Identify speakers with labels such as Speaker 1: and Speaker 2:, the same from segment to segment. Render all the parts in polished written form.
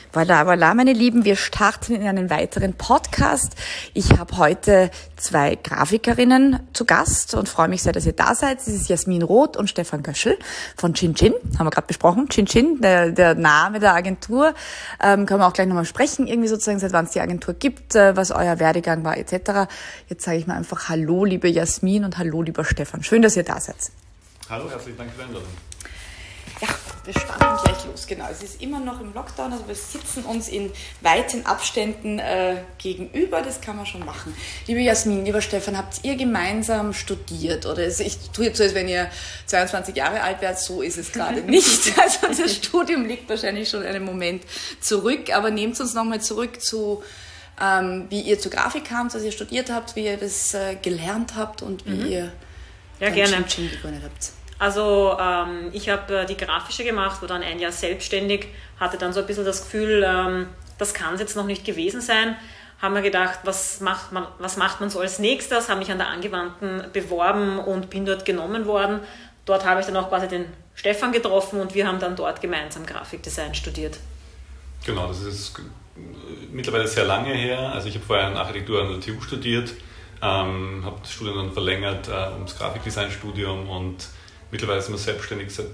Speaker 1: Voilà, voilà, meine Lieben, wir starten in einen weiteren Podcast. Ich habe heute 2 Grafikerinnen zu Gast und freue mich sehr, dass ihr da seid. Das ist Jasmin Roth und Stefan Göschel von Chin Chin, haben wir gerade besprochen. Chin Chin, der Name der Agentur, können wir auch gleich nochmal sprechen, irgendwie sozusagen, seit wann es die Agentur gibt, was euer Werdegang war etc. Jetzt sage ich mal einfach Hallo, liebe Jasmin und Hallo, lieber Stefan. Schön, dass ihr da seid.
Speaker 2: Hallo, herzlichen Dank für die Einladung.
Speaker 1: Ja, wir starten gleich los, genau. Es ist immer noch im Lockdown, also wir sitzen uns in weiten Abständen gegenüber, das kann man schon machen. Liebe Jasmin, lieber Stefan, habt ihr gemeinsam studiert? Oder ich tue jetzt so, als wenn ihr 22 Jahre alt wärt, so ist es gerade nicht. Also das Studium liegt wahrscheinlich schon einen Moment zurück, aber nehmt uns nochmal zurück zu, wie ihr zur Grafik kamt, was ihr studiert habt, wie ihr das gelernt habt und wie ihr
Speaker 3: gerne
Speaker 1: Chin gegründet habt.
Speaker 3: Also ich habe die grafische gemacht, war dann ein Jahr selbstständig, hatte dann so ein bisschen das Gefühl, das kann es jetzt noch nicht gewesen sein. Haben wir gedacht, was macht man so als nächstes? Habe mich an der Angewandten beworben und bin dort genommen worden. Dort habe ich dann auch quasi den Stefan getroffen und wir haben dann dort gemeinsam Grafikdesign studiert.
Speaker 2: Genau, das ist mittlerweile sehr lange her. Also ich habe vorher Architektur an der TU studiert, habe das Studium dann verlängert ums Grafikdesign-Studium und mittlerweile sind wir selbstständig seit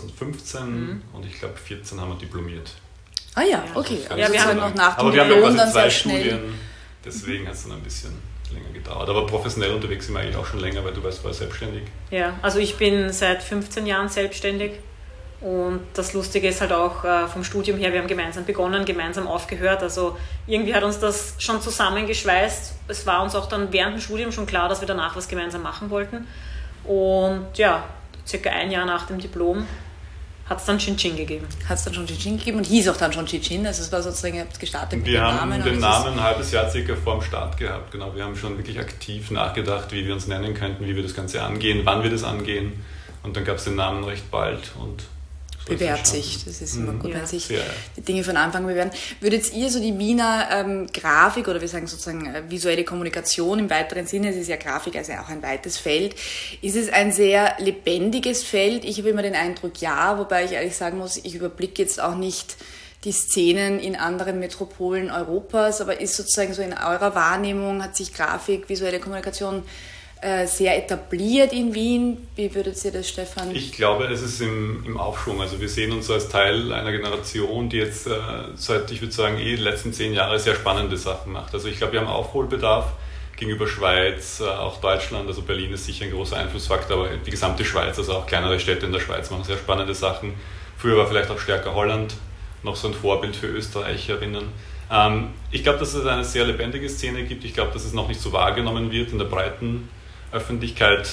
Speaker 2: 2015 und ich glaube 2014 haben wir diplomiert.
Speaker 1: Ah ja, okay.
Speaker 2: Also
Speaker 1: Ja, wir haben noch nach dem
Speaker 2: aber wir haben
Speaker 1: Diplom
Speaker 2: ja
Speaker 1: dann
Speaker 2: quasi 2
Speaker 1: sehr schnell.
Speaker 2: Studien, deswegen hat es dann ein bisschen länger gedauert. Aber professionell unterwegs sind wir eigentlich auch schon länger, weil du warst vorher selbstständig.
Speaker 3: Ja, also ich bin seit 15 Jahren selbstständig und das Lustige ist halt auch vom Studium her, wir haben gemeinsam begonnen, gemeinsam aufgehört. Also irgendwie hat uns das schon zusammengeschweißt. Es war uns auch dann während dem Studium schon klar, dass wir danach was gemeinsam machen wollten. Und ja, circa ein Jahr nach dem Diplom hat es dann Chin Chin gegeben.
Speaker 1: Hat es dann schon Chin Chin gegeben und hieß auch dann schon Chin Chin, also es war sozusagen, ihr habt gestartet mit dem
Speaker 2: Wir
Speaker 1: Namen.
Speaker 2: haben den Namen ein halbes Jahr circa vor dem Start gehabt, genau. Wir haben schon wirklich aktiv nachgedacht, wie wir uns nennen könnten, wie wir das Ganze angehen, wann wir das angehen und dann gab es den Namen recht bald und so
Speaker 1: bewährt sich, das ist immer gut,
Speaker 3: Ja.
Speaker 1: wenn sich
Speaker 2: Ja.
Speaker 1: die Dinge von Anfang bewähren. Würdet ihr so die Wiener Grafik oder wir sagen sozusagen visuelle Kommunikation im weiteren Sinne, es ist ja Grafik, also auch ein weites Feld, ist es ein sehr lebendiges Feld? Ich habe immer den Eindruck, ja, wobei ich ehrlich sagen muss, ich überblicke jetzt auch nicht die Szenen in anderen Metropolen Europas, aber ist sozusagen so in eurer Wahrnehmung, hat sich Grafik, visuelle Kommunikation sehr etabliert in Wien. Wie würdet ihr das, Stefan?
Speaker 2: Ich glaube, es ist im Aufschwung. Also wir sehen uns als Teil einer Generation, die jetzt seit, ich würde sagen, die letzten 10 Jahre sehr spannende Sachen macht. Also ich glaube, wir haben Aufholbedarf gegenüber Schweiz, auch Deutschland. Also Berlin ist sicher ein großer Einflussfaktor, aber die gesamte Schweiz, also auch kleinere Städte in der Schweiz machen sehr spannende Sachen. Früher war vielleicht auch stärker Holland noch so ein Vorbild für Österreicherinnen. Ich glaube, dass es eine sehr lebendige Szene gibt. Ich glaube, dass es noch nicht so wahrgenommen wird in der breiten Öffentlichkeit,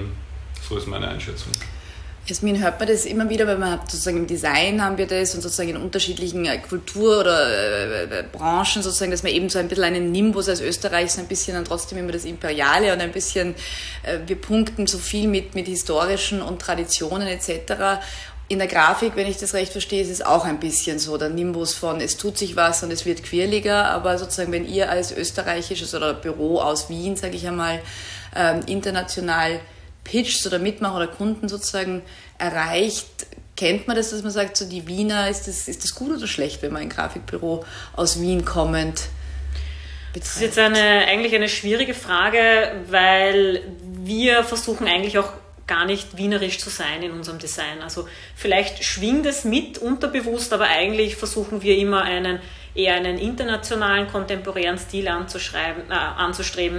Speaker 2: so ist meine Einschätzung.
Speaker 1: Jasmin, hört man das immer wieder, weil man hat sozusagen im Design haben wir das und sozusagen in unterschiedlichen Kultur- oder Branchen sozusagen, dass man eben so ein bisschen einen Nimbus als Österreich, so ein bisschen dann trotzdem immer das Imperiale und ein bisschen, wir punkten so viel mit historischen und Traditionen etc. In der Grafik, wenn ich das recht verstehe, ist es auch ein bisschen so, der Nimbus von es tut sich was und es wird quirliger, aber sozusagen, wenn ihr als österreichisches oder Büro aus Wien, sage ich einmal, international pitcht oder mitmacht oder Kunden sozusagen erreicht, kennt man das, dass man sagt, so die Wiener, ist das gut oder schlecht, wenn man ein Grafikbüro aus Wien kommend betreibt?
Speaker 3: Das ist jetzt eigentlich eine schwierige Frage, weil wir versuchen eigentlich auch gar nicht wienerisch zu sein in unserem Design. Also vielleicht schwingt es mit unterbewusst, aber eigentlich versuchen wir immer eher einen internationalen, kontemporären Stil anzustreben.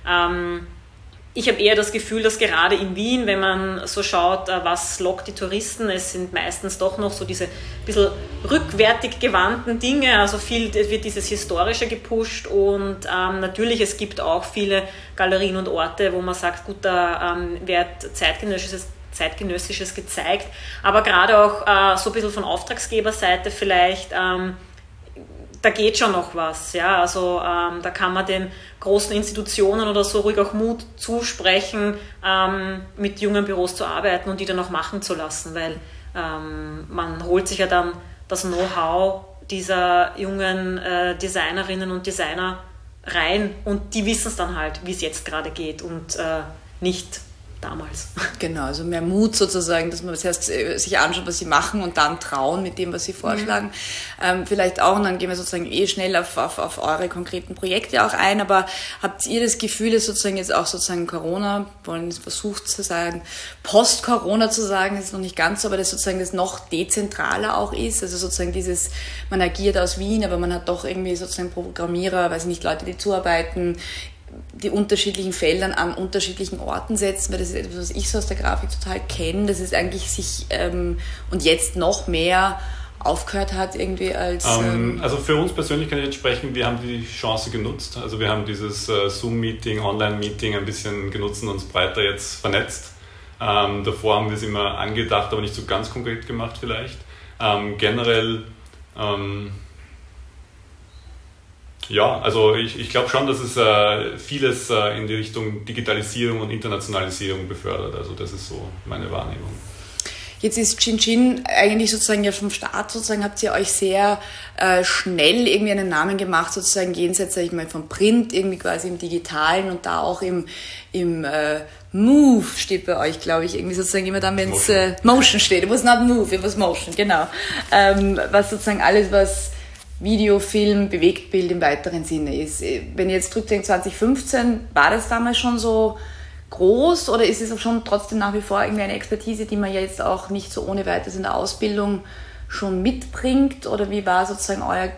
Speaker 3: Ich habe eher das Gefühl, dass gerade in Wien, wenn man so schaut, was lockt die Touristen, es sind meistens doch noch so diese bisschen rückwärtig gewandten Dinge, also viel wird dieses Historische gepusht und natürlich, es gibt auch viele Galerien und Orte, wo man sagt, gut, da wird Zeitgenössisches gezeigt, aber gerade auch so ein bisschen von Auftragsgeberseite vielleicht, da geht schon noch was, ja, also da kann man den großen Institutionen oder so ruhig auch Mut zusprechen, mit jungen Büros zu arbeiten und die dann auch machen zu lassen, weil man holt sich ja dann das Know-how dieser jungen Designerinnen und Designer rein und die wissen es dann halt, wie es jetzt gerade geht und nicht damals.
Speaker 1: Genau, also mehr Mut sozusagen, dass man zuerst sich anschaut, was sie machen und dann trauen mit dem, was sie vorschlagen. Vielleicht auch, und dann gehen wir sozusagen schnell auf eure konkreten Projekte auch ein, aber habt ihr das Gefühl, dass sozusagen jetzt auch sozusagen Corona, wollen es versucht zu sagen, Post-Corona zu sagen, ist noch nicht ganz so, aber dass sozusagen das noch dezentraler auch ist, also sozusagen dieses, man agiert aus Wien, aber man hat doch irgendwie sozusagen Programmierer, weiß nicht, Leute, die zuarbeiten, die unterschiedlichen Feldern an unterschiedlichen Orten setzen, weil das ist etwas, was ich so aus der Grafik total kenne, dass es eigentlich sich und jetzt noch mehr aufgehört hat irgendwie als...
Speaker 2: Also für uns persönlich kann ich jetzt sprechen, wir haben die Chance genutzt, also wir haben dieses Zoom-Meeting, Online-Meeting ein bisschen genutzt und uns breiter jetzt vernetzt. Davor haben wir es immer angedacht, aber nicht so ganz konkret gemacht vielleicht. Generell... Ja, also ich glaube schon, dass es vieles in die Richtung Digitalisierung und Internationalisierung befördert. Also das ist so meine Wahrnehmung.
Speaker 1: Jetzt ist Chin eigentlich sozusagen ja vom Start sozusagen, habt ihr euch sehr schnell irgendwie einen Namen gemacht, sozusagen jenseits, sag ich mal, vom Print, irgendwie quasi im Digitalen und da auch im Move steht bei euch, glaube ich, irgendwie sozusagen immer dann, wenn es Motion steht. It was not move, it was motion, genau. Was sozusagen alles, was Video, Film, Bewegtbild im weiteren Sinne ist. Wenn ihr jetzt zurückdenkt, 2015, war das damals schon so groß oder ist es auch schon trotzdem nach wie vor irgendwie eine Expertise, die man ja jetzt auch nicht so ohne weiteres in der Ausbildung schon mitbringt? Oder wie war sozusagen euer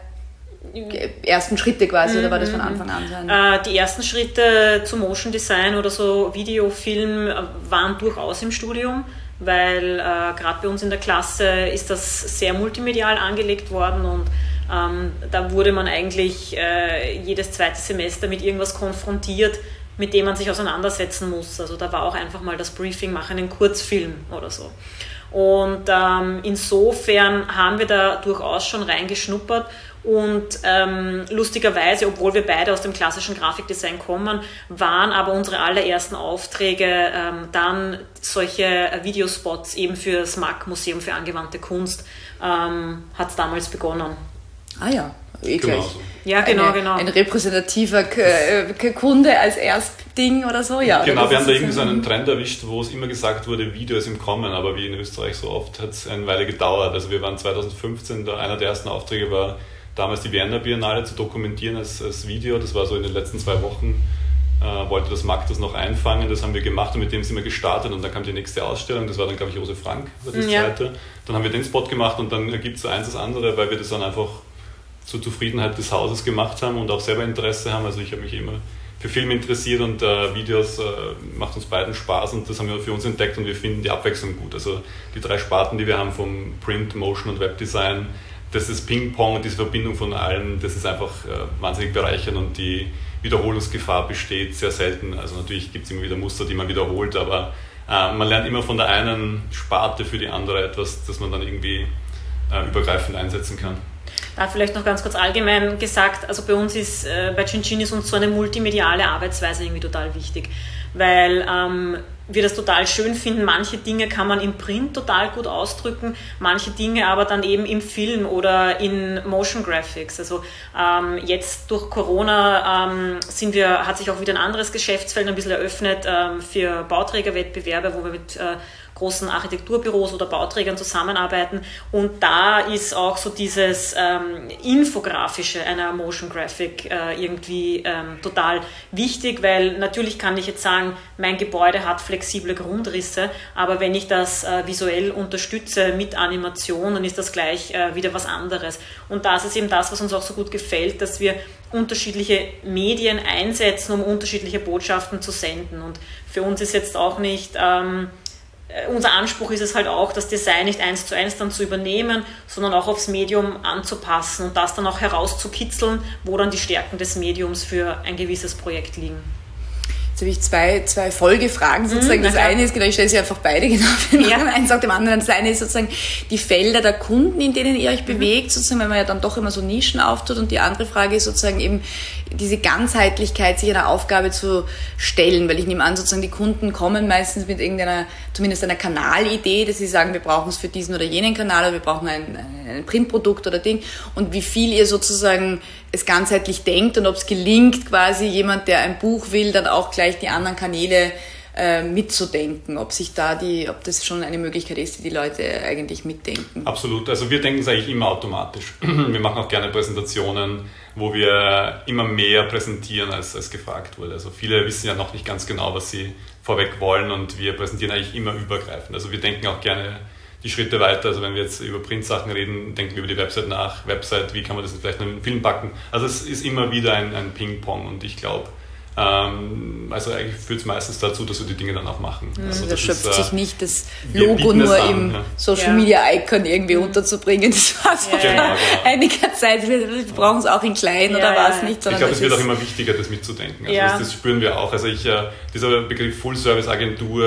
Speaker 1: ersten Schritte quasi, oder war das von Anfang an sein?
Speaker 3: Die ersten Schritte zu Motion Design oder so Video, Film waren durchaus im Studium, weil gerade bei uns in der Klasse ist das sehr multimedial angelegt worden und da wurde man eigentlich jedes zweite Semester mit irgendwas konfrontiert, mit dem man sich auseinandersetzen muss. Also da war auch einfach mal das Briefing, machen einen Kurzfilm oder so. Und insofern haben wir da durchaus schon reingeschnuppert und lustigerweise, obwohl wir beide aus dem klassischen Grafikdesign kommen, waren aber unsere allerersten Aufträge dann solche Videospots eben für das MAK, Museum für angewandte Kunst, hat es damals begonnen.
Speaker 1: Ah ja, gleich.
Speaker 2: So.
Speaker 3: Ja, genau.
Speaker 1: Ein repräsentativer Kunde als Erstding oder so, ja.
Speaker 2: Genau, wir haben da irgendwie so einen Trend erwischt, wo es immer gesagt wurde, Video ist im Kommen, aber wie in Österreich so oft hat es eine Weile gedauert. Also wir waren 2015, einer der ersten Aufträge war damals die Vienna Biennale zu dokumentieren als Video, das war so in den letzten 2 Wochen. Wollte das MAK das noch einfangen, das haben wir gemacht und mit dem sind wir gestartet und dann kam die nächste Ausstellung, das war dann glaube ich Josef Frank, war die zweite. Dann haben wir den Spot gemacht und dann ergibt es so eins das andere, weil wir das dann einfach zur Zufriedenheit des Hauses gemacht haben und auch selber Interesse haben. Also ich habe mich immer für Film interessiert und Videos macht uns beiden Spaß und das haben wir für uns entdeckt und wir finden die Abwechslung gut. Also die 3 Sparten, die wir haben vom Print, Motion und Webdesign, das ist Ping-Pong und diese Verbindung von allem, das ist einfach wahnsinnig bereichernd und die Wiederholungsgefahr besteht sehr selten. Also natürlich gibt es immer wieder Muster, die man wiederholt, aber man lernt immer von der einen Sparte für die andere etwas, das man dann irgendwie übergreifend einsetzen kann.
Speaker 3: Da vielleicht noch ganz kurz allgemein gesagt, also bei uns ist, bei Chin ist uns so eine multimediale Arbeitsweise irgendwie total wichtig, weil wir das total schön finden, manche Dinge kann man im Print total gut ausdrücken, manche Dinge aber dann eben im Film oder in Motion Graphics. Also jetzt durch Corona hat sich auch wieder ein anderes Geschäftsfeld ein bisschen eröffnet für Bauträgerwettbewerbe, wo wir mit großen Architekturbüros oder Bauträgern zusammenarbeiten und da ist auch so dieses Infografische einer Motion Graphic irgendwie total wichtig, weil natürlich kann ich jetzt sagen, mein Gebäude hat flexible Grundrisse, aber wenn ich das visuell unterstütze mit Animation, dann ist das gleich wieder was anderes und das ist eben das, was uns auch so gut gefällt, dass wir unterschiedliche Medien einsetzen, um unterschiedliche Botschaften zu senden und für uns ist jetzt auch nicht unser Anspruch ist es halt auch, das Design nicht 1:1 dann zu übernehmen, sondern auch aufs Medium anzupassen und das dann auch herauszukitzeln, wo dann die Stärken des Mediums für ein gewisses Projekt liegen.
Speaker 1: Jetzt habe ich zwei Folgefragen sozusagen. Das eine ist, genau, ich stelle sie einfach beide genau. Eins sagt dem anderen. Das eine ist sozusagen die Felder der Kunden, in denen ihr euch bewegt, sozusagen, weil man ja dann doch immer so Nischen auftut. Und die andere Frage ist sozusagen eben diese Ganzheitlichkeit, sich einer Aufgabe zu stellen. Weil ich nehme an, sozusagen die Kunden kommen meistens mit irgendeiner, zumindest einer Kanalidee, dass sie sagen, wir brauchen es für diesen oder jenen Kanal oder wir brauchen ein Printprodukt oder Ding. Und wie viel ihr sozusagen es ganzheitlich denkt und ob es gelingt, quasi jemand, der ein Buch will, dann auch gleich die anderen Kanäle mitzudenken, ob das schon eine Möglichkeit ist, die Leute eigentlich mitdenken.
Speaker 2: Absolut, also wir denken es eigentlich immer automatisch. Wir machen auch gerne Präsentationen, wo wir immer mehr präsentieren, als gefragt wurde. Also viele wissen ja noch nicht ganz genau, was sie vorweg wollen, und wir präsentieren eigentlich immer übergreifend. Also wir denken auch gerne die Schritte weiter. Also wenn wir jetzt über Printsachen reden, denken wir über die Website nach. Website, wie kann man das vielleicht in einen Film packen? Also es ist immer wieder ein Ping-Pong, und ich glaube, also eigentlich führt es meistens dazu, dass wir die Dinge dann auch machen. Also
Speaker 1: da schöpft sich nicht das Logo nur im Social-Media-Icon irgendwie unterzubringen. Das war so vor einiger Zeit. Wir brauchen es auch in klein oder was nicht.
Speaker 2: Ich glaube, es wird auch immer wichtiger, das mitzudenken. Also das spüren wir auch. Also dieser Begriff Full-Service-Agentur,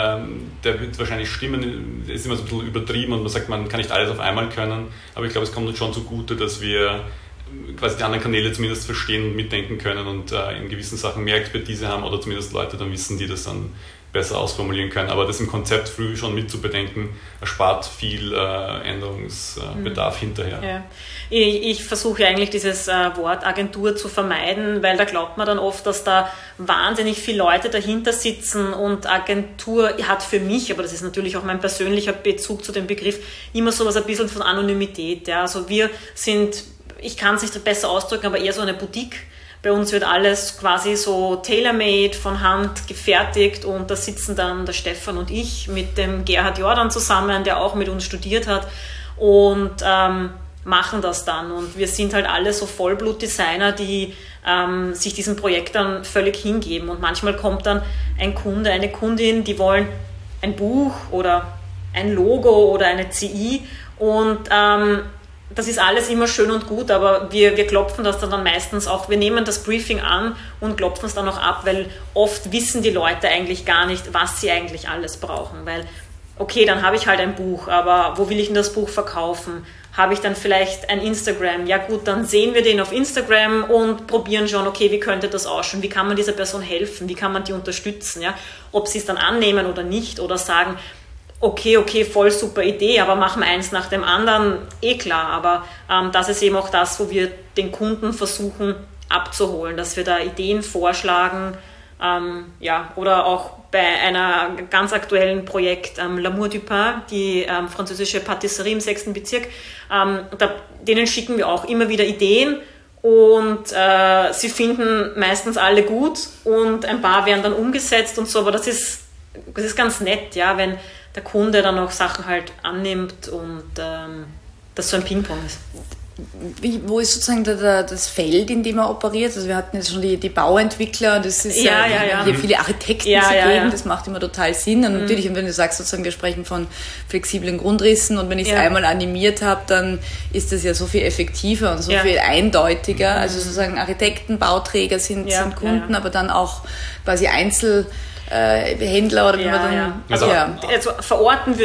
Speaker 2: der wird wahrscheinlich stimmen, ist immer so ein bisschen übertrieben, und man sagt, man kann nicht alles auf einmal können. Aber ich glaube, es kommt uns schon zugute, dass wir quasi die anderen Kanäle zumindest verstehen und mitdenken können und in gewissen Sachen mehr Expertise haben, oder zumindest Leute dann wissen, die das dann besser ausformulieren können. Aber das im Konzept früh schon mitzubedenken, erspart viel Änderungsbedarf hinterher.
Speaker 3: Ja. Ich versuche eigentlich dieses Wort Agentur zu vermeiden, weil da glaubt man dann oft, dass da wahnsinnig viele Leute dahinter sitzen, und Agentur hat für mich, aber das ist natürlich auch mein persönlicher Bezug zu dem Begriff, immer sowas ein bisschen von Anonymität. Ja. Also wir sind, ich kann es nicht besser ausdrücken, aber eher so eine Boutique. Bei uns wird alles quasi so tailor-made, von Hand gefertigt, und da sitzen dann der Stefan und ich mit dem Gerhard Jordan zusammen, der auch mit uns studiert hat, und machen das dann. Und wir sind halt alle so Vollblut-Designer, die sich diesem Projekt dann völlig hingeben. Und manchmal kommt dann ein Kunde, eine Kundin, die wollen ein Buch oder ein Logo oder eine CI, und das ist alles immer schön und gut, aber wir klopfen das dann meistens auch, wir nehmen das Briefing an und klopfen es dann auch ab, weil oft wissen die Leute eigentlich gar nicht, was sie eigentlich alles brauchen, weil, okay, dann habe ich halt ein Buch, aber wo will ich denn das Buch verkaufen? Habe ich dann vielleicht ein Instagram? Ja gut, dann sehen wir den auf Instagram und probieren schon, okay, wie könnte das ausschauen? Wie kann man dieser Person helfen? Wie kann man die unterstützen? Ja? Ob sie es dann annehmen oder nicht, oder sagen, okay, voll super Idee, aber machen wir eins nach dem anderen, klar. Aber das ist eben auch das, wo wir den Kunden versuchen abzuholen, dass wir da Ideen vorschlagen, oder auch bei einer ganz aktuellen Projekt, L'Amour du Pain, die französische Patisserie im 6. Bezirk, denen schicken wir auch immer wieder Ideen, und sie finden meistens alle gut, und ein paar werden dann umgesetzt und so, aber das ist ganz nett, ja, wenn der Kunde dann auch Sachen halt annimmt und das so ein Ping-Pong ist.
Speaker 1: Wo ist sozusagen das Feld, in dem er operiert? Also wir hatten jetzt schon die Bauentwickler, das ist hier viele Architekten zu geben, das macht immer total Sinn. Und natürlich, wenn du sagst, sozusagen, wir sprechen von flexiblen Grundrissen, und wenn ich es einmal animiert habe, dann ist das ja so viel effektiver und so viel eindeutiger. Also sozusagen Architekten, Bauträger sind Kunden, aber dann auch quasi Händler oder wie man dann...
Speaker 3: Also verorten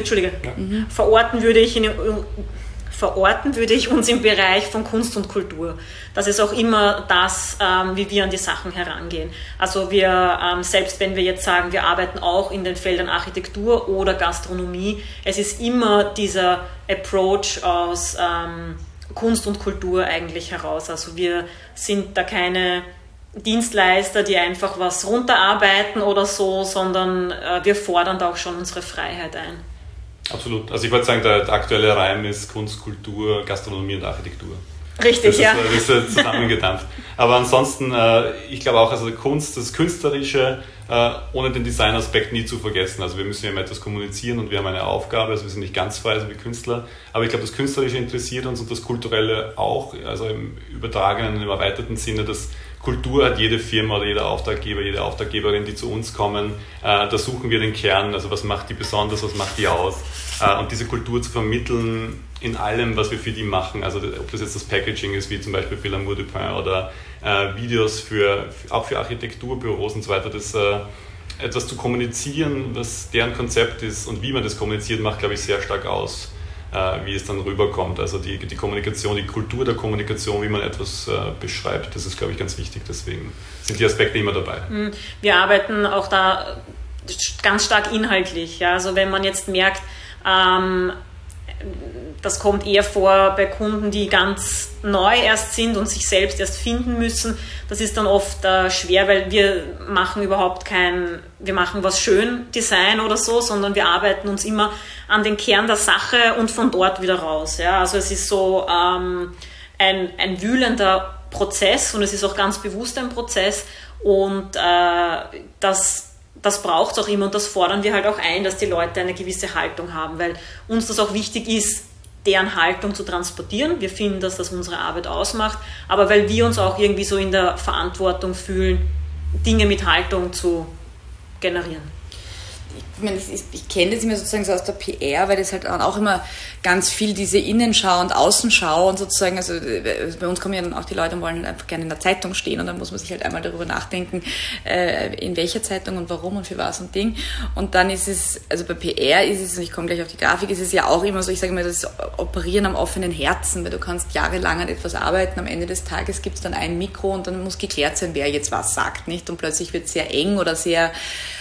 Speaker 3: würde ich uns im Bereich von Kunst und Kultur. Das ist auch immer das, wie wir an die Sachen herangehen. Also wir, selbst wenn wir jetzt sagen, wir arbeiten auch in den Feldern Architektur oder Gastronomie, es ist immer dieser Approach aus Kunst und Kultur eigentlich heraus. Also wir sind da keine Dienstleister, die einfach was runterarbeiten oder so, sondern wir fordern da auch schon unsere Freiheit ein.
Speaker 2: Absolut. Also ich wollte sagen, der aktuelle Reim ist Kunst, Kultur, Gastronomie und Architektur.
Speaker 3: Richtig,
Speaker 2: das ist zusammengedampft. Aber ansonsten, ich glaube auch, also Kunst, das Künstlerische, ohne den Designaspekt nie zu vergessen. Also wir müssen ja immer etwas kommunizieren, und wir haben eine Aufgabe, also wir sind nicht ganz frei, also wie Künstler. Aber ich glaube, das Künstlerische interessiert uns, und das Kulturelle auch, also im übertragenen, im erweiterten Sinne, dass Kultur hat jede Firma oder jeder Auftraggeber, jede Auftraggeberin, die zu uns kommen. Da suchen wir den Kern, also was macht die besonders, was macht die aus. Und diese Kultur zu vermitteln in allem, was wir für die machen, also ob das jetzt das Packaging ist, wie zum Beispiel für L'Amour du Pain, oder Videos auch für Architekturbüros und so weiter, das etwas zu kommunizieren, was deren Konzept ist und wie man das kommuniziert, macht, glaube ich, sehr stark aus, wie es dann rüberkommt. Also die Kommunikation, die Kultur der Kommunikation, wie man etwas beschreibt, das ist, glaube ich, ganz wichtig. Deswegen sind die Aspekte immer dabei.
Speaker 3: Wir arbeiten auch da ganz stark inhaltlich. Ja? Also wenn man jetzt merkt, das kommt eher vor bei Kunden, die ganz neu erst sind und sich selbst erst finden müssen. Das ist dann oft schwer, weil wir machen was schön Design oder so, sondern wir arbeiten uns immer an den Kern der Sache und von dort wieder raus. Ja? Also es ist so ein wühlender Prozess und es ist auch ganz bewusst ein Prozess und das braucht es auch immer und das fordern wir halt auch ein, dass die Leute eine gewisse Haltung haben, weil uns das auch wichtig ist, deren Haltung zu transportieren. Wir finden, dass das unsere Arbeit ausmacht, aber weil wir uns auch irgendwie so in der Verantwortung fühlen, Dinge mit Haltung zu generieren.
Speaker 1: Ich kenne das immer sozusagen so aus der PR, weil das halt auch immer ganz viel diese Innenschau und Außenschau und sozusagen, also bei uns kommen ja dann auch die Leute und wollen halt einfach gerne in der Zeitung stehen und dann muss man sich halt einmal darüber nachdenken, in welcher Zeitung und warum und für was und Ding. Und dann ist es, also bei PR ist es, und ich komme gleich auf die Grafik, ist es ja auch immer so, ich sage immer, das Operieren am offenen Herzen, weil du kannst jahrelang an etwas arbeiten, am Ende des Tages gibt es dann ein Mikro und dann muss geklärt sein, wer jetzt was sagt, nicht? Und plötzlich wird es sehr eng oder sehr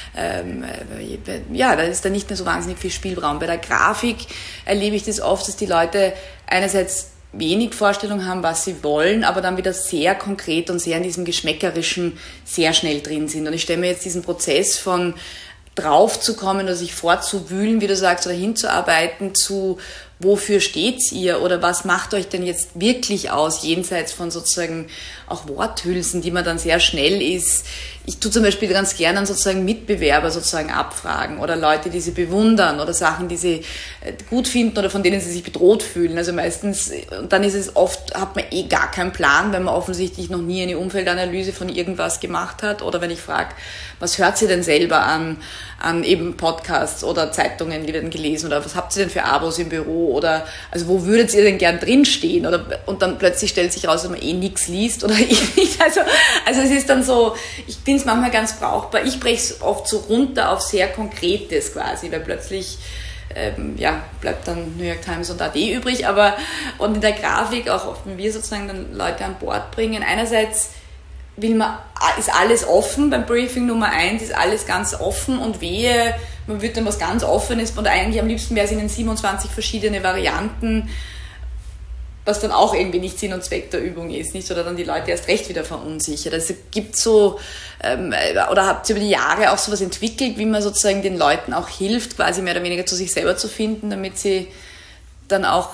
Speaker 1: da ist dann nicht mehr so wahnsinnig viel Spielraum. Bei der Grafik erlebe ich das oft, dass die Leute einerseits wenig Vorstellung haben, was sie wollen, aber dann wieder sehr konkret und sehr in diesem Geschmäckerischen sehr schnell drin sind. Und ich stelle mir jetzt diesen Prozess von drauf zu kommen oder sich vorzuwühlen, wie du sagst, oder hinzuarbeiten zu wofür steht's ihr oder was macht euch denn jetzt wirklich aus, jenseits von sozusagen auch Worthülsen, die man dann sehr schnell ist. Ich tue zum Beispiel ganz gerne dann sozusagen Mitbewerber sozusagen abfragen oder Leute, die sie bewundern oder Sachen, die sie gut finden oder von denen sie sich bedroht fühlen. Also meistens, und dann ist es oft, hat man gar keinen Plan, weil man offensichtlich noch nie eine Umfeldanalyse von irgendwas gemacht hat. Oder wenn ich frage, was hört ihr denn selber an eben Podcasts oder Zeitungen, die werden gelesen oder was habt ihr denn für Abos im Büro oder also wo würdet ihr denn gern drinstehen oder und dann plötzlich stellt sich raus, dass man nichts liest oder nicht. Also es ist dann so, ich finde es manchmal ganz brauchbar. Ich breche es oft so runter auf sehr Konkretes quasi, weil plötzlich bleibt dann New York Times und AD übrig, aber und in der Grafik auch oft, wenn wir sozusagen dann Leute an Bord bringen, einerseits ist alles offen, beim Briefing Nummer 1 ist alles ganz offen und man wird dann was ganz Offenes und eigentlich am liebsten wäre es in den 27 verschiedene Varianten, was dann auch irgendwie nicht Sinn und Zweck der Übung ist, nicht? Oder dann die Leute erst recht wieder verunsichert. Also gibt so, oder habt ihr über die Jahre auch sowas entwickelt, wie man sozusagen den Leuten auch hilft, quasi mehr oder weniger zu sich selber zu finden, damit sie dann auch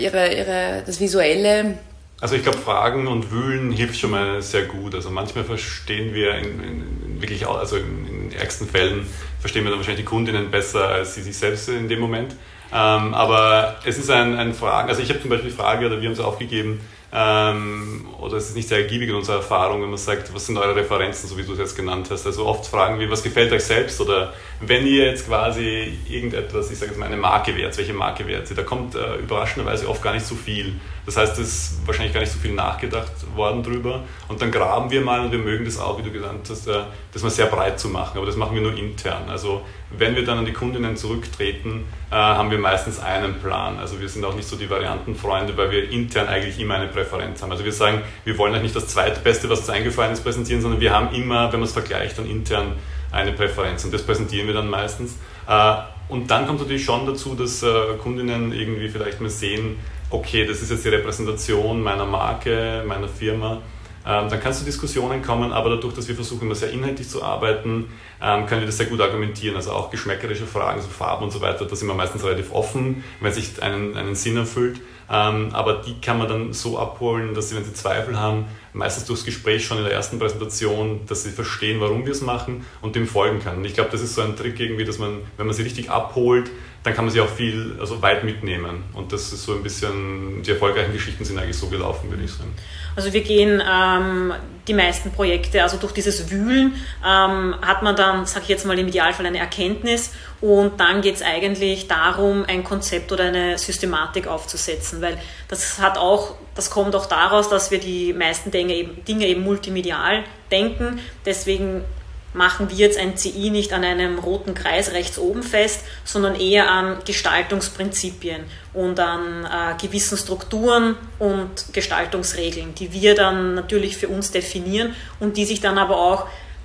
Speaker 1: das Visuelle...
Speaker 2: Also ich glaube, Fragen und Wühlen hilft schon mal sehr gut. Also manchmal verstehen wir wirklich auch, also in ärgsten Fällen verstehen wir dann wahrscheinlich die Kundinnen besser als sie sich selbst in dem Moment. Aber es ist ein Fragen, also ich habe zum Beispiel die Frage, oder wir haben es aufgegeben, oder es ist nicht sehr ergiebig in unserer Erfahrung, wenn man sagt, was sind eure Referenzen, so wie du es jetzt genannt hast. Also oft fragen wir, was gefällt euch selbst oder wenn ihr jetzt quasi irgendetwas, ich sage jetzt mal eine Marke wärt, welche Marke wärt ihr? Da kommt überraschenderweise oft gar nicht so viel. Das heißt, es ist wahrscheinlich gar nicht so viel nachgedacht worden drüber und dann graben wir mal und wir mögen das auch, wie du gesagt hast, das mal sehr breit zu machen, aber das machen wir nur intern. Also wenn wir dann an die Kundinnen zurücktreten, haben wir meistens einen Plan. Also wir sind auch nicht so die Variantenfreunde, weil wir intern eigentlich immer eine Präferenz haben. Also wir sagen, wir wollen euch nicht das Zweitbeste, was uns eingefallen ist, präsentieren, sondern wir haben immer, wenn man es vergleicht, dann intern eine Präferenz und das präsentieren wir dann meistens. Und dann kommt natürlich schon dazu, dass Kundinnen irgendwie vielleicht mal sehen, okay, das ist jetzt die Repräsentation meiner Marke, meiner Firma. Dann kann es zu Diskussionen kommen, aber dadurch, dass wir versuchen, immer sehr inhaltlich zu arbeiten, können wir das sehr gut argumentieren. Also auch geschmäckerische Fragen, so Farben und so weiter, da sind wir meistens relativ offen, wenn es sich einen Sinn erfüllt. Aber die kann man dann so abholen, dass sie, wenn sie Zweifel haben, meistens durchs Gespräch schon in der ersten Präsentation, dass sie verstehen, warum wir es machen und dem folgen können. Und ich glaube, das ist so ein Trick irgendwie, dass man, wenn man sie richtig abholt, dann kann man sie auch weit mitnehmen. Und das ist so ein bisschen, die erfolgreichen Geschichten sind eigentlich so gelaufen, würde ich sagen.
Speaker 3: Also wir gehen die meisten Projekte, also durch dieses Wühlen hat man dann, sage ich jetzt mal im Idealfall, eine Erkenntnis und dann geht es eigentlich darum, ein Konzept oder eine Systematik aufzusetzen, weil das kommt auch daraus, dass wir die meisten Dinge eben multimedial denken, deswegen machen wir jetzt ein CI nicht an einem roten Kreis rechts oben fest, sondern eher an Gestaltungsprinzipien und an gewissen Strukturen und Gestaltungsregeln, die wir dann natürlich für uns definieren und die sich dann aber auch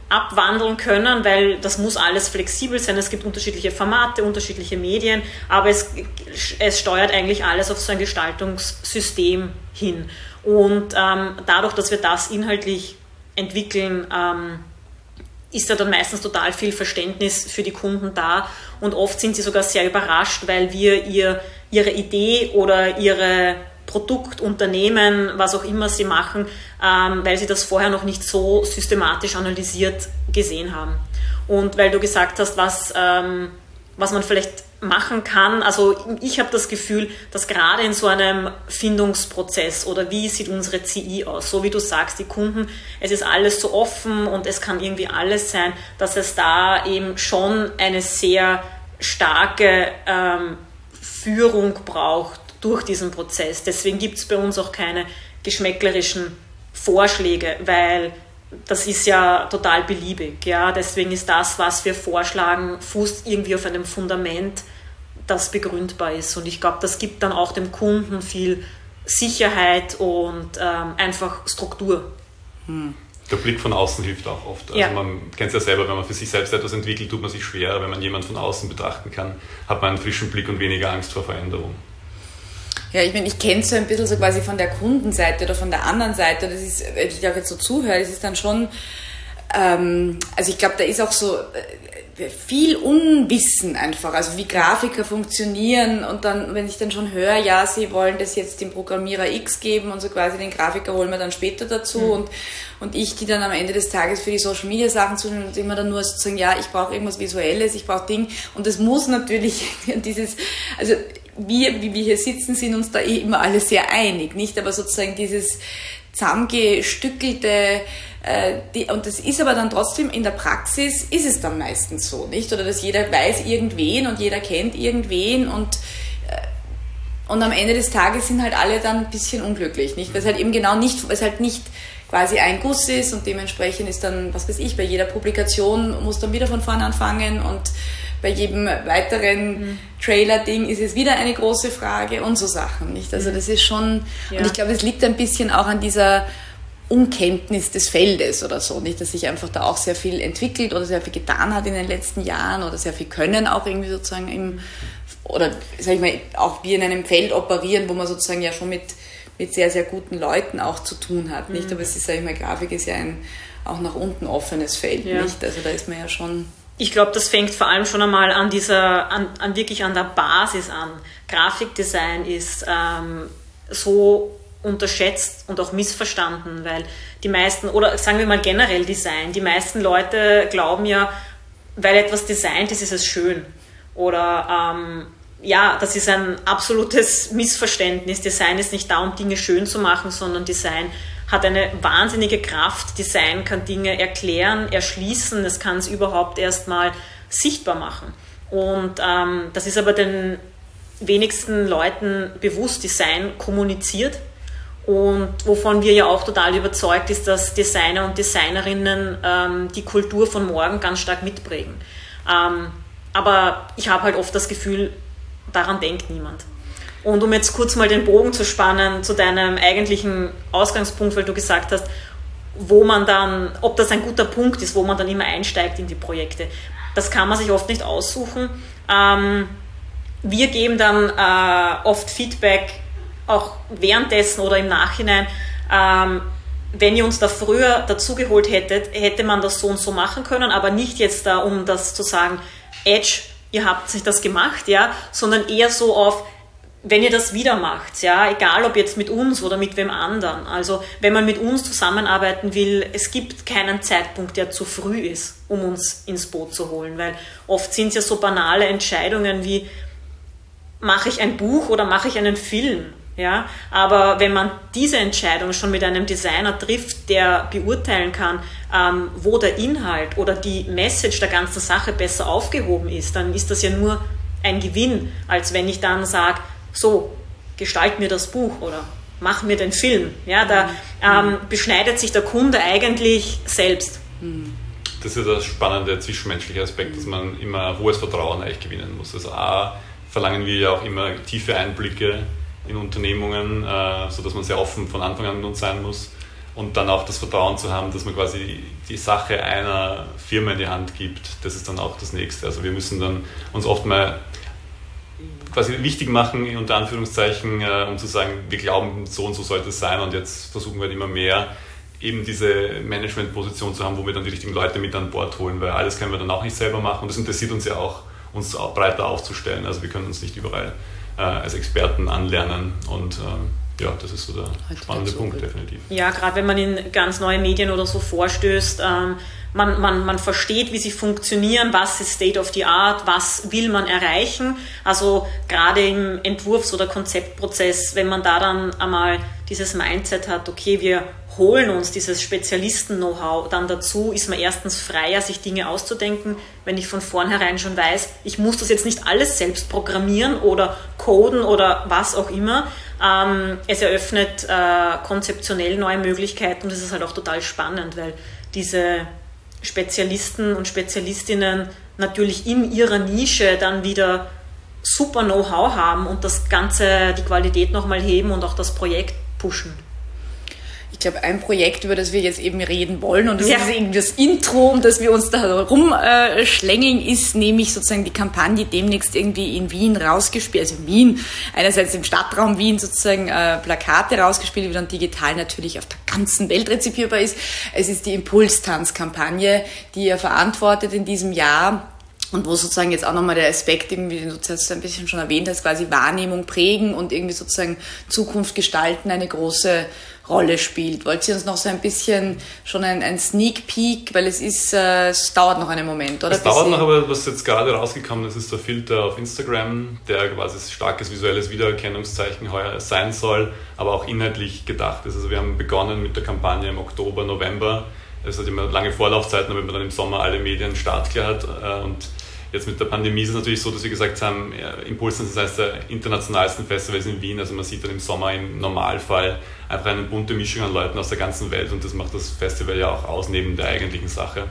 Speaker 3: abwandeln können, weil das muss alles flexibel sein. Es gibt unterschiedliche Formate, unterschiedliche Medien, aber es steuert eigentlich alles auf so ein Gestaltungssystem hin. Und dadurch, dass wir das inhaltlich entwickeln, ist da dann meistens total viel Verständnis für die Kunden da und oft sind sie sogar sehr überrascht, weil wir ihre Idee oder ihre Produkt, Unternehmen, was auch immer sie machen, weil sie das vorher noch nicht so systematisch analysiert gesehen haben. Und weil du gesagt hast, was man vielleicht machen kann, also ich habe das Gefühl, dass gerade in so einem Findungsprozess oder wie sieht unsere CI aus, so wie du sagst, die Kunden, es ist alles so offen und es kann irgendwie alles sein, dass es da eben schon eine sehr starke Führung braucht durch diesen Prozess. Deswegen gibt es bei uns auch keine geschmäcklerischen Vorschläge, weil das ist ja total beliebig. Ja? Deswegen ist das, was wir vorschlagen, fußt irgendwie auf einem Fundament, das begründbar ist. Und ich glaube, das gibt dann auch dem Kunden viel Sicherheit und einfach Struktur.
Speaker 2: Der Blick von außen hilft auch oft. Also man kennt es ja selber, wenn man für sich selbst etwas entwickelt, tut man sich schwerer. Wenn man jemanden von außen betrachten kann, hat man einen frischen Blick und weniger Angst vor Veränderung.
Speaker 1: Ja, ich meine, ich kenne es so ein bisschen so quasi von der Kundenseite oder von der anderen Seite. Das ist, wenn ich auch jetzt so zuhöre, das ist dann schon, also ich glaube, da ist auch so viel Unwissen einfach, also wie Grafiker funktionieren und dann, wenn ich dann schon höre, ja, sie wollen das jetzt dem Programmierer X geben und so quasi den Grafiker holen wir dann später dazu und ich, die dann am Ende des Tages für die Social Media Sachen zuständig und immer dann nur sozusagen, ja, ich brauche irgendwas Visuelles, ich brauche Ding und das muss natürlich dieses, also wir, wie wir hier sitzen, sind uns da immer alle sehr einig, nicht? Aber sozusagen dieses zusammengestückelte, und das ist aber dann trotzdem in der Praxis, ist es dann meistens so, nicht? Oder dass jeder weiß irgendwen und jeder kennt irgendwen und am Ende des Tages sind halt alle dann ein bisschen unglücklich, nicht? Weil es halt eben genau nicht, weil es halt nicht quasi ein Guss ist und dementsprechend ist dann, was weiß ich, bei jeder Publikation muss dann wieder von vorne anfangen und bei jedem weiteren Trailer-Ding ist es wieder eine große Frage und so Sachen, nicht? Also das ist schon, und ich glaube, es liegt ein bisschen auch an dieser Unkenntnis des Feldes oder so, nicht? Dass sich einfach da auch sehr viel entwickelt oder sehr viel getan hat in den letzten Jahren oder sehr viel Können auch irgendwie sozusagen oder sag ich mal, auch wir in einem Feld operieren, wo man sozusagen ja schon mit sehr, sehr guten Leuten auch zu tun hat, nicht? Aber es ist, sag ich mal, Grafik ist ja ein auch nach unten offenes Feld, nicht? Also da ist man ja schon...
Speaker 3: Ich glaube, das fängt vor allem schon einmal wirklich an der Basis an. Grafikdesign ist so unterschätzt und auch missverstanden, weil die meisten, oder sagen wir mal generell Design, die meisten Leute glauben ja, weil etwas designt ist, ist es schön. Oder das ist ein absolutes Missverständnis. Design ist nicht da, um Dinge schön zu machen, sondern Design hat eine wahnsinnige Kraft. Design kann Dinge erklären, erschließen, es kann es überhaupt erstmal sichtbar machen. Und das ist aber den wenigsten Leuten bewusst. Design kommuniziert und wovon wir ja auch total überzeugt ist, dass Designer und Designerinnen die Kultur von morgen ganz stark mitprägen. Aber ich habe halt oft das Gefühl, daran denkt niemand. Und um jetzt kurz mal den Bogen zu spannen zu deinem eigentlichen Ausgangspunkt, weil du gesagt hast, wo man dann, ob das ein guter Punkt ist, wo man dann immer einsteigt in die Projekte. Das kann man sich oft nicht aussuchen. Wir geben dann oft Feedback, auch währenddessen oder im Nachhinein. Wenn ihr uns da früher dazugeholt hättet, hätte man das so und so machen können, aber nicht jetzt da, um das zu sagen, Edge, ihr habt sich das gemacht, ja, sondern eher so auf, wenn ihr das wieder macht, ja, egal ob jetzt mit uns oder mit wem anderen. Also wenn man mit uns zusammenarbeiten will, es gibt keinen Zeitpunkt, der zu früh ist, um uns ins Boot zu holen, weil oft sind es ja so banale Entscheidungen wie, mache ich ein Buch oder mache ich einen Film? Ja? Aber wenn man diese Entscheidung schon mit einem Designer trifft, der beurteilen kann, wo der Inhalt oder die Message der ganzen Sache besser aufgehoben ist, dann ist das ja nur ein Gewinn, als wenn ich dann sage, so, gestalt mir das Buch oder mach mir den Film. Ja, da beschneidet sich der Kunde eigentlich selbst.
Speaker 2: Das ist der spannende zwischenmenschliche Aspekt, dass man immer hohes Vertrauen eigentlich gewinnen muss. Also verlangen wir ja auch immer tiefe Einblicke in Unternehmungen, sodass man sehr offen von Anfang an mit uns sein muss. und dann auch das Vertrauen zu haben, dass man quasi die Sache einer Firma in die Hand gibt, das ist dann auch das Nächste. Also wir müssen dann uns oft mal quasi wichtig machen, unter Anführungszeichen, um zu sagen, wir glauben, so und so sollte es sein und jetzt versuchen wir halt immer mehr, eben diese Management-Position zu haben, wo wir dann die richtigen Leute mit an Bord holen, weil alles können wir dann auch nicht selber machen und das interessiert uns ja auch, uns breiter aufzustellen. Also wir können uns nicht überall als Experten anlernen und ja, das ist so der spannende Punkt, definitiv.
Speaker 3: Ja, gerade wenn man in ganz neue Medien oder so vorstößt, man versteht, wie sie funktionieren, was ist State of the Art, was will man erreichen. Also gerade im Entwurfs- oder Konzeptprozess, wenn man da dann einmal dieses Mindset hat, okay, wir holen uns dieses Spezialisten-Know-how dann dazu, ist man erstens freier, sich Dinge auszudenken, wenn ich von vornherein schon weiß, ich muss das jetzt nicht alles selbst programmieren oder coden oder was auch immer. Es eröffnet konzeptionell neue Möglichkeiten und es ist halt auch total spannend, weil diese Spezialisten und Spezialistinnen natürlich in ihrer Nische dann wieder super Know-how haben und das Ganze, die Qualität nochmal heben und auch das Projekt pushen.
Speaker 1: Ich glaube, ein Projekt, über das wir jetzt eben reden wollen, und das ist irgendwie das Intro, um das wir uns da rumschlängeln, ist nämlich sozusagen die Kampagne demnächst irgendwie in Wien rausgespielt, also in Wien, einerseits im Stadtraum Wien sozusagen Plakate rausgespielt, die dann digital natürlich auf der ganzen Welt rezipierbar ist. Es ist die Impulstanz-Kampagne, die ihr verantwortet in diesem Jahr. Und wo sozusagen jetzt auch nochmal der Aspekt, irgendwie, den du jetzt ein bisschen schon erwähnt hast, quasi Wahrnehmung prägen und irgendwie sozusagen Zukunft gestalten eine große Rolle spielt. Wollt ihr uns noch so ein bisschen schon ein Sneak Peek, weil es dauert noch einen Moment, oder?
Speaker 2: Es dauert noch, aber was jetzt gerade rausgekommen ist, ist der Filter auf Instagram, der quasi ein starkes visuelles Wiedererkennungszeichen heuer sein soll, aber auch inhaltlich gedacht ist. Also wir haben begonnen mit der Kampagne im Oktober, November. Es hat immer lange Vorlaufzeiten, damit man dann im Sommer alle Medien startklar hat. Und jetzt mit der Pandemie ist es natürlich so, dass wir gesagt haben, Impulstanz ist eines der internationalsten Festivals in Wien. Also man sieht dann im Sommer im Normalfall einfach eine bunte Mischung an Leuten aus der ganzen Welt und das macht das Festival ja auch aus, neben der eigentlichen Sache.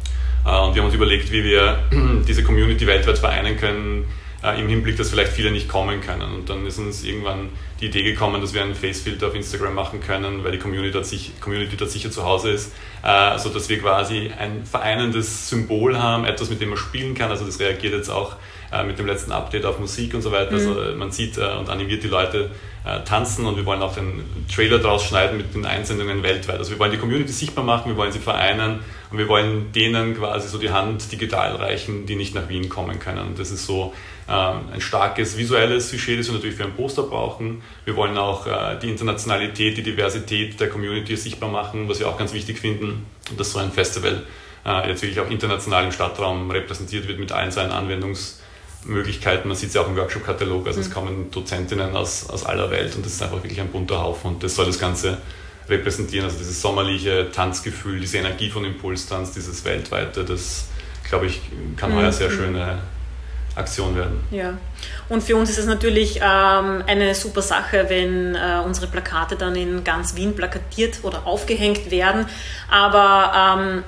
Speaker 2: Und wir haben uns überlegt, wie wir diese Community weltweit vereinen können, im Hinblick, dass vielleicht viele nicht kommen können. Und dann ist uns irgendwann die Idee gekommen, dass wir einen Facefilter auf Instagram machen können, weil die Community dort sicher zu Hause ist, sodass wir quasi ein vereinendes Symbol haben, etwas, mit dem man spielen kann. Also das reagiert jetzt auch mit dem letzten Update auf Musik und so weiter. Also man sieht und animiert die Leute tanzen und wir wollen auch den Trailer draus schneiden mit den Einsendungen weltweit. Also wir wollen die Community sichtbar machen, wir wollen sie vereinen und wir wollen denen quasi so die Hand digital reichen, die nicht nach Wien kommen können. Und das ist so ein starkes visuelles Sujet, das wir natürlich für ein Poster brauchen. Wir wollen auch die Internationalität, die Diversität der Community sichtbar machen, was wir auch ganz wichtig finden. Und dass so ein Festival jetzt wirklich auch international im Stadtraum repräsentiert wird mit allen seinen Anwendungsmöglichkeiten. Man sieht es ja auch im Workshop-Katalog, also es kommen Dozentinnen aus aller Welt und das ist einfach wirklich ein bunter Haufen und das soll das Ganze repräsentieren. Also dieses sommerliche Tanzgefühl, diese Energie von Impulstanz, dieses weltweite, das, glaube ich, kann heuer sehr schöne Aktion werden.
Speaker 3: Ja, und für uns ist es natürlich eine super Sache, wenn unsere Plakate dann in ganz Wien plakatiert oder aufgehängt werden, aber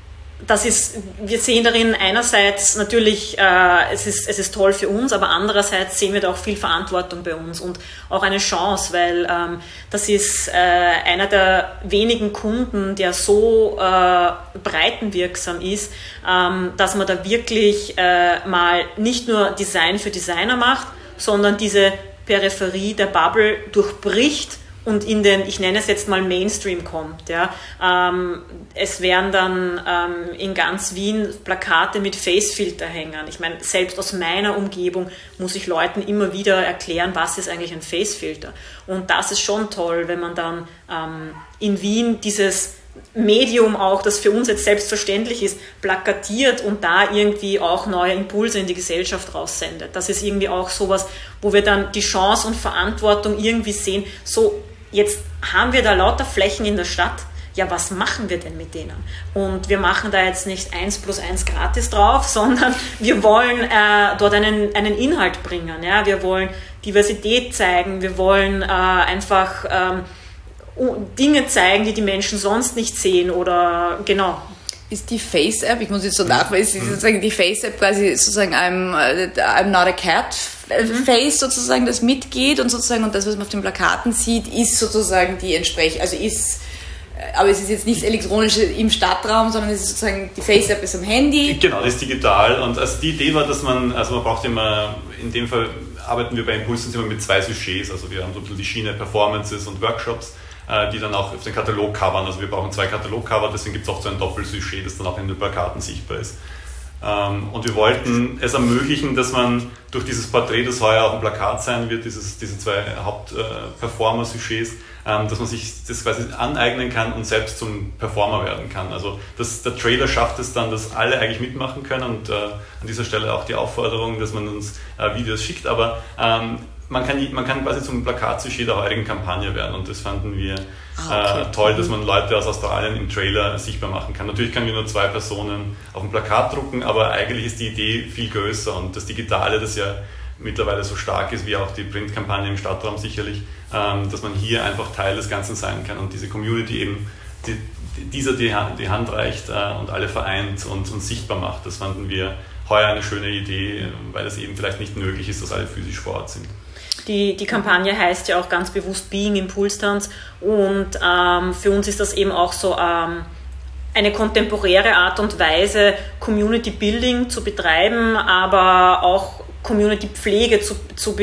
Speaker 3: wir sehen darin einerseits natürlich, es ist toll für uns, aber andererseits sehen wir da auch viel Verantwortung bei uns und auch eine Chance, weil das ist einer der wenigen Kunden, der so breitenwirksam ist, dass man da wirklich mal nicht nur Design für Designer macht, sondern diese Peripherie der Bubble durchbricht und in den, ich nenne es jetzt mal Mainstream kommt. Ja. Es werden dann in ganz Wien Plakate mit Facefilter-Hängern. Ich meine, selbst aus meiner Umgebung muss ich Leuten immer wieder erklären, was ist eigentlich ein Facefilter. Und das ist schon toll, wenn man dann in Wien dieses Medium auch, das für uns jetzt selbstverständlich ist, plakatiert und da irgendwie auch neue Impulse in die Gesellschaft raussendet. Das ist irgendwie auch sowas, wo wir dann die Chance und Verantwortung irgendwie sehen, so jetzt haben wir da lauter Flächen in der Stadt, ja, was machen wir denn mit denen? Und wir machen da jetzt nicht 1+1 gratis drauf, sondern wir wollen dort einen Inhalt bringen. Ja? Wir wollen Diversität zeigen, wir wollen einfach Dinge zeigen, die Menschen sonst nicht sehen oder genau.
Speaker 1: Ist die Face-App, ich muss jetzt so nachweisen, ist sozusagen die Face-App quasi sozusagen I'm not a cat Face sozusagen, das mitgeht und sozusagen und das, was man auf den Plakaten sieht, ist sozusagen die entsprechend, also ist aber es ist jetzt nichts Elektronisches im Stadtraum, sondern es ist sozusagen, die Face-App ist am Handy.
Speaker 2: Genau, das ist digital. Und also die Idee war, dass man braucht immer, in dem Fall arbeiten wir bei Impulstans immer mit 2 Sujets. Also wir haben so ein bisschen die Schiene Performances und Workshops, die dann auch auf den Katalog covern. Also wir brauchen 2 Katalogcover, deswegen gibt es auch so ein Doppelsujet, das dann auch in den Plakaten sichtbar ist. Und wir wollten es ermöglichen, dass man durch dieses Porträt, das heuer auf dem Plakat sein wird, diese 2 Haupt-Performer-Sujets, dass man sich das quasi aneignen kann und selbst zum Performer werden kann. Also der Trailer schafft es dann, dass alle eigentlich mitmachen können und an dieser Stelle auch die Aufforderung, dass man uns Videos schickt, aber man kann quasi zum Plakatsujet der heutigen Kampagne werden und das fanden wir toll, dass man Leute aus Australien im Trailer sichtbar machen kann. Natürlich können wir nur 2 Personen auf dem Plakat drucken, aber eigentlich ist die Idee viel größer und das Digitale, das ja mittlerweile so stark ist, wie auch die Printkampagne im Stadtraum sicherlich, dass man hier einfach Teil des Ganzen sein kann und diese Community eben dieser die Hand reicht und alle vereint und sichtbar macht. Das fanden wir heuer eine schöne Idee, weil es eben vielleicht nicht möglich ist, dass alle physisch vor Ort sind.
Speaker 3: Die Kampagne heißt ja auch ganz bewusst Being Impulstans und für uns ist das eben auch so eine kontemporäre Art und Weise, Community Building zu betreiben, aber auch Community-Pflege zu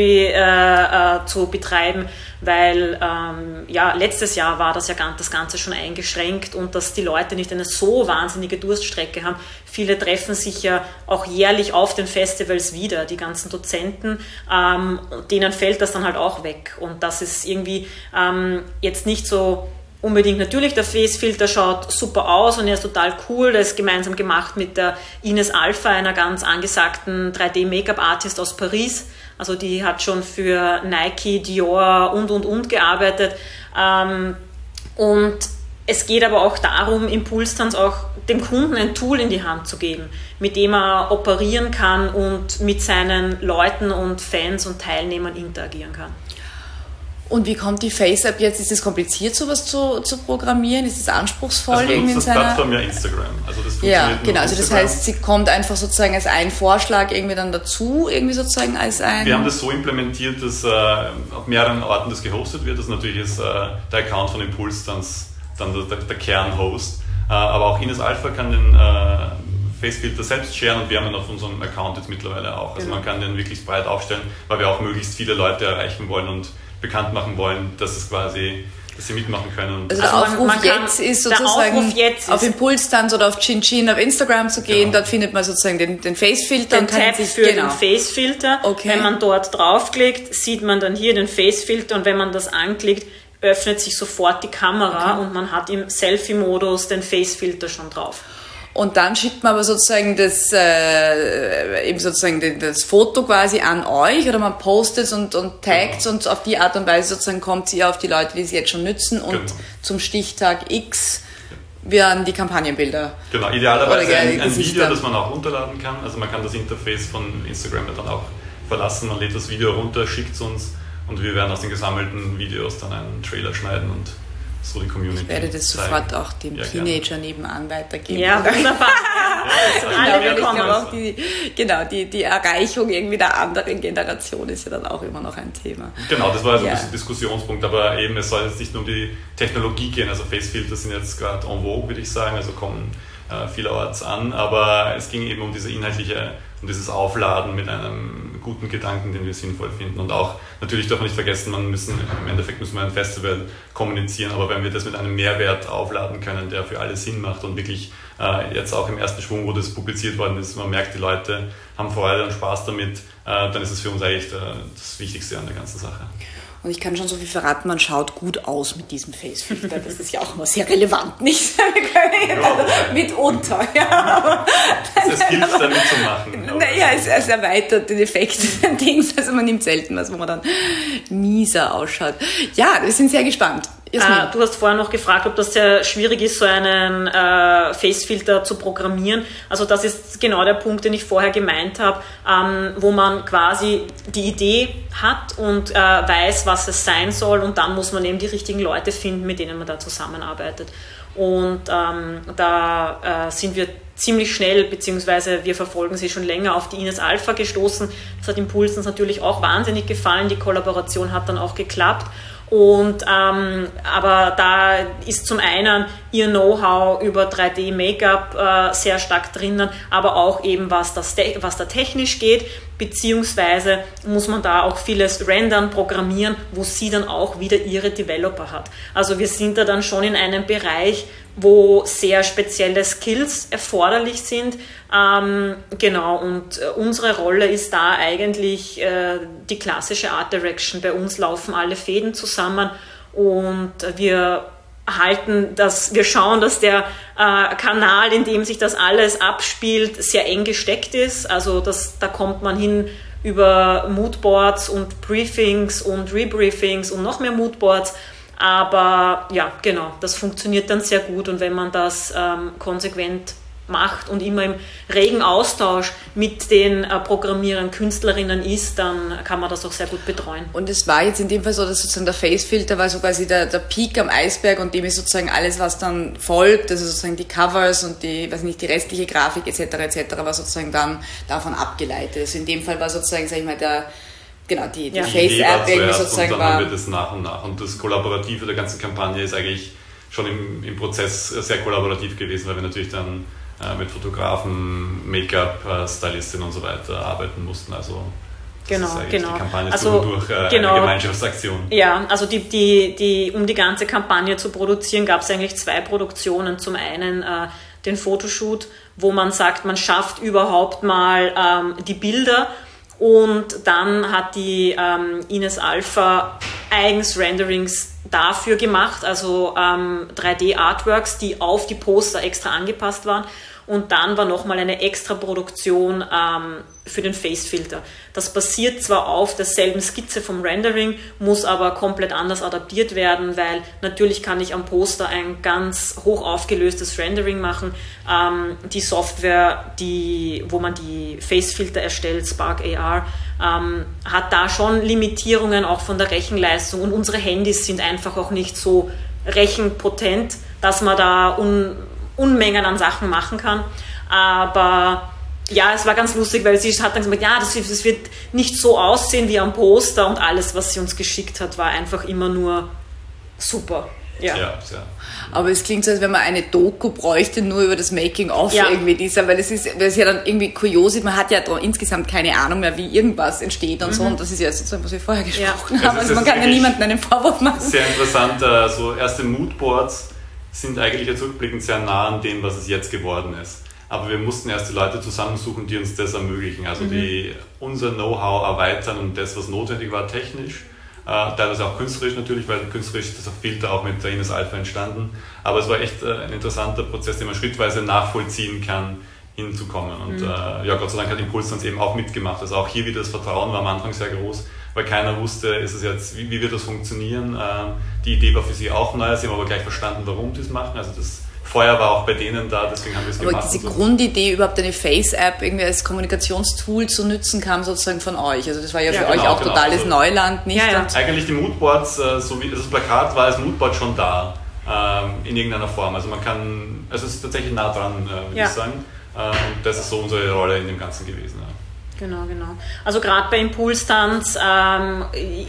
Speaker 3: betreiben, weil letztes Jahr war das Ganze schon eingeschränkt und dass die Leute nicht eine so wahnsinnige Durststrecke haben. Viele treffen sich ja auch jährlich auf den Festivals wieder, die ganzen Dozenten, denen fällt das dann halt auch weg und das ist irgendwie jetzt nicht so unbedingt. Natürlich, der Facefilter schaut super aus und er ist total cool. Der ist gemeinsam gemacht mit der Ines Alpha, einer ganz angesagten 3D-Make-up-Artist aus Paris. Also die hat schon für Nike, Dior und gearbeitet. Und es geht aber auch darum, Impulstans auch dem Kunden ein Tool in die Hand zu geben, mit dem er operieren kann und mit seinen Leuten und Fans und Teilnehmern interagieren kann.
Speaker 1: Und wie kommt die Face-App jetzt? Ist es kompliziert, sowas zu programmieren? Ist es anspruchsvoll?
Speaker 2: Also irgendwie das Plattform ja Instagram. Also das funktioniert
Speaker 1: genau. Also das heißt, sie kommt einfach sozusagen als ein Vorschlag irgendwie dann dazu, irgendwie sozusagen als ein...
Speaker 2: Wir haben das so implementiert, dass auf mehreren Orten das gehostet wird. Das natürlich ist der Account von Impulstans dann der Kernhost. Aber auch Ines Alpha kann den Facefilter selbst sharen und wir haben ihn auf unserem Account jetzt mittlerweile auch. Also man kann den wirklich breit aufstellen, weil wir auch möglichst viele Leute erreichen wollen und bekannt machen wollen, dass sie mitmachen können.
Speaker 1: Also der Aufruf jetzt ist sozusagen auf Impulstans oder auf Chin auf Instagram zu gehen, genau. Dort findet man sozusagen den Facefilter.
Speaker 3: Den Tab für den Facefilter. Okay. Wenn man dort draufklickt, sieht man dann hier den Facefilter und wenn man das anklickt, öffnet sich sofort die Kamera und man hat im Selfie-Modus den Facefilter schon drauf.
Speaker 1: Und dann schickt man aber sozusagen das Foto quasi an euch oder man postet es und taggt und auf die Art und Weise sozusagen kommt ihr auf die Leute, die es jetzt schon nützen und zum Stichtag X werden die Kampagnenbilder.
Speaker 2: Genau, idealerweise ein Video, das man auch runterladen kann. Also man kann das Interface von Instagram dann auch verlassen, man lädt das Video runter, schickt es uns und wir werden aus den gesammelten Videos dann einen Trailer schneiden und so die Community.
Speaker 1: Ich werde das sofort auch dem Teenager nebenan weitergeben.
Speaker 3: Ja, wunderbar.
Speaker 1: Alle willkommen. Die Erreichung irgendwie der anderen Generation ist ja dann auch immer noch ein Thema.
Speaker 2: Genau, das war also ein bisschen Diskussionspunkt, aber eben es soll jetzt nicht nur um die Technologie gehen, also Facefilter sind jetzt gerade en vogue, würde ich sagen, also kommen vielerorts an, aber es ging eben um diese inhaltliche, um dieses Aufladen mit einem guten Gedanken, den wir sinnvoll finden und auch, natürlich darf man nicht vergessen, im Endeffekt müssen wir ein Festival kommunizieren, aber wenn wir das mit einem Mehrwert aufladen können, der für alle Sinn macht und wirklich jetzt auch im ersten Schwung, wo das publiziert worden ist, man merkt, die Leute haben Freude und Spaß damit, dann ist es für uns eigentlich das Wichtigste an der ganzen Sache.
Speaker 1: Und ich kann schon so viel verraten, man schaut gut aus mit diesem Facefilter. Das ist ja auch immer sehr relevant, nicht? Mitunter, ja.
Speaker 2: Es hilft dann mitzumachen.
Speaker 1: Naja, es erweitert den Effekt des Dings. Also man nimmt selten was, wo man dann mieser ausschaut. Ja, wir sind sehr gespannt.
Speaker 3: Du hast vorher noch gefragt, ob das sehr schwierig ist, so einen Facefilter zu programmieren. Also das ist genau der Punkt, den ich vorher gemeint habe, wo man quasi die Idee hat und weiß, was es sein soll und dann muss man eben die richtigen Leute finden, mit denen man da zusammenarbeitet. Und da sind wir ziemlich schnell, beziehungsweise wir verfolgen sie schon länger, auf die Ines Alpha gestoßen. Das hat Impulstans natürlich auch wahnsinnig gefallen. Die Kollaboration hat dann auch geklappt. Und aber da ist zum einen ihr Know-how über 3D-Make-up sehr stark drinnen, aber auch eben was da technisch geht, beziehungsweise muss man da auch vieles rendern, programmieren, wo sie dann auch wieder ihre Developer hat. Also wir sind da dann schon in einem Bereich, wo sehr spezielle Skills erforderlich sind. Genau, und unsere Rolle ist da eigentlich die klassische Art Direction. Bei uns laufen alle Fäden zusammen und wir schauen, dass der Kanal, in dem sich das alles abspielt, sehr eng gesteckt ist. Also da kommt man hin über Moodboards und Briefings und Rebriefings und noch mehr Moodboards. Aber ja, genau, das funktioniert dann sehr gut. Und wenn man das konsequent macht und immer im regen Austausch mit den Programmierern, Künstlerinnen ist, dann kann man das auch sehr gut betreuen.
Speaker 1: Und es war jetzt in dem Fall so, dass sozusagen der Face-Filter war so quasi der Peak am Eisberg und dem ist sozusagen alles, was dann folgt, also sozusagen die Covers und die restliche Grafik etc. war sozusagen dann davon abgeleitet. Also in dem Fall war sozusagen, sag ich mal, die Face-App irgendwie sozusagen
Speaker 2: und dann haben wir das nach und nach. Und das Kollaborative der ganzen Kampagne ist eigentlich schon im Prozess sehr kollaborativ gewesen, weil wir natürlich dann mit Fotografen, Make-up-Stylistinnen und so weiter arbeiten mussten. Also
Speaker 3: genau.
Speaker 2: Die Kampagne durch eine Gemeinschaftsaktion.
Speaker 3: Ja, also um die ganze Kampagne zu produzieren, gab es eigentlich 2 Produktionen. Zum einen den Fotoshoot, wo man sagt, man schafft überhaupt mal die Bilder. Und dann hat die Ines Alpha eigens Renderings dafür gemacht, also 3D-Artworks, die auf die Poster extra angepasst waren. Und dann war nochmal eine extra Produktion für den Face-Filter. Das basiert zwar auf derselben Skizze vom Rendering, muss aber komplett anders adaptiert werden, weil natürlich kann ich am Poster ein ganz hoch aufgelöstes Rendering machen. Die Software, wo man die Face-Filter erstellt, Spark AR, hat da schon Limitierungen auch von der Rechenleistung und unsere Handys sind einfach auch nicht so rechenpotent, dass man da Unmengen an Sachen machen kann. Aber ja, es war ganz lustig, weil sie hat dann gesagt, ja, das wird nicht so aussehen wie am Poster und alles, was sie uns geschickt hat, war einfach immer nur super. Ja.
Speaker 2: Ja.
Speaker 1: Aber es klingt so, als wenn man eine Doku bräuchte, nur über das Making-of irgendwie dieser, weil es ist ja dann irgendwie kurios, man hat ja insgesamt keine Ahnung mehr, wie irgendwas entsteht und so, und das ist ja sozusagen, was wir vorher gesprochen haben. Also man kann ja niemandem einen Vorwurf machen.
Speaker 2: Sehr interessant, so erste Moodboards sind eigentlich jetzt rückblickend sehr nah an dem, was es jetzt geworden ist. Aber wir mussten erst die Leute zusammensuchen, die uns das ermöglichen, also die unser Know-how erweitern und das, was notwendig war, technisch. Teilweise auch künstlerisch natürlich, weil künstlerisch ist das Filter auch mit der Ines Alpha entstanden. Aber es war echt ein interessanter Prozess, den man schrittweise nachvollziehen kann, hinzukommen. Und Gott sei Dank hat Impuls uns eben auch mitgemacht. Also auch hier wieder das Vertrauen war am Anfang sehr groß, weil keiner wusste, ist es jetzt, wie wird das funktionieren. Die Idee war für sie auch neu, sie haben aber gleich verstanden, warum sie es machen. Also das Feuer war auch bei denen da, deswegen haben wir es gemacht.
Speaker 1: Aber diese Grundidee, überhaupt eine Face-App irgendwie als Kommunikationstool zu nutzen, kam sozusagen von euch. Also das war ja für euch auch totales Neuland, nicht?
Speaker 3: Ja.
Speaker 2: Eigentlich die Moodboards, so wie das Plakat war als Moodboard schon da, in irgendeiner Form. Also es ist tatsächlich nah dran, würde ich sagen. Und das ist so unsere Rolle in dem Ganzen gewesen. Ja.
Speaker 3: Genau. Also gerade bei Impulstanz haben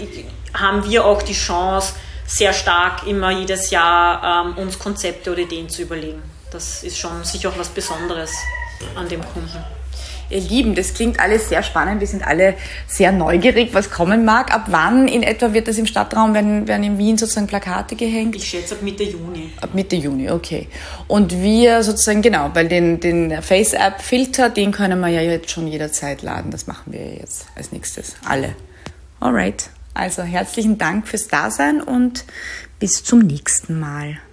Speaker 3: wir auch die Chance, sehr stark immer jedes Jahr uns Konzepte oder Ideen zu überlegen. Das ist schon sicher auch was Besonderes an dem Kunden.
Speaker 1: Ihr Lieben, das klingt alles sehr spannend. Wir sind alle sehr neugierig, was kommen mag. Ab wann in etwa wird das im Stadtraum, werden in Wien sozusagen Plakate gehängt?
Speaker 3: Ich schätze ab Mitte Juni.
Speaker 1: Ab Mitte Juni, okay. Und wir sozusagen, genau, weil den Face-App-Filter, den können wir ja jetzt schon jederzeit laden. Das machen wir jetzt als nächstes. Alle. Alright. Also herzlichen Dank fürs Dasein und bis zum nächsten Mal.